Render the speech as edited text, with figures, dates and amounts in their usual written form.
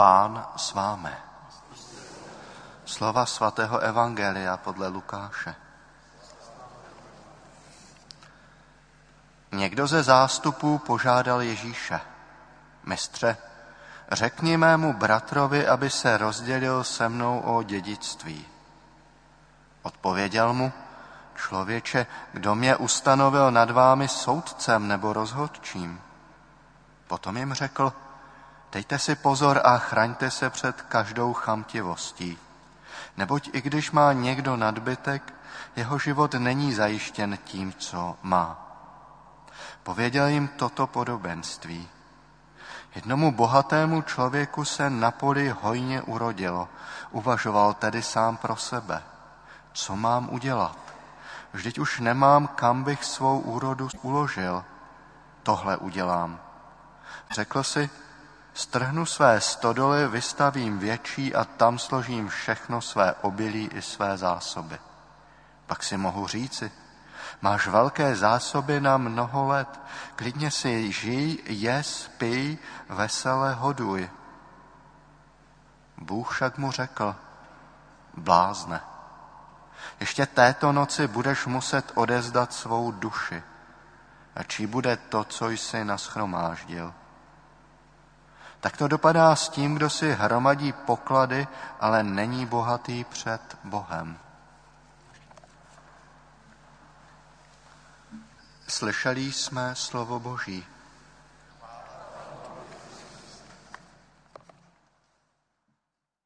Pán s vámi. Slova svatého evangelia podle Lukáše. Někdo ze zástupů požádal Ježíše: Mistře, řekni mému bratrovi, aby se rozdělil se mnou o dědictví. Odpověděl mu: Člověče, kdo mě ustanovil nad vámi soudcem nebo rozhodčím? Potom jim řekl: Dejte si pozor a chraňte se před každou chamtivostí, neboť i když má někdo nadbytek, jeho život není zajištěn tím, co má. Pověděl jim toto podobenství. Jednomu bohatému člověku se na poli hojně urodilo. Uvažoval tedy sám pro sebe: Co mám udělat? Vždyť už nemám, kam bych svou úrodu uložil. Tohle udělám. Řekl si: Strhnu své stodoly, vystavím větší a tam složím všechno své obilí i své zásoby. Pak si mohu říci: Máš velké zásoby na mnoho let, klidně si žij, jes, pij, vesele hoduj. Bůh však mu řekl: Blázne, ještě této noci budeš muset odevzdat svou duši. A čí bude to, co jsi nashromáždil? Tak to dopadá s tím, kdo si hromadí poklady, ale není bohatý před Bohem. Slyšeli jsme slovo Boží.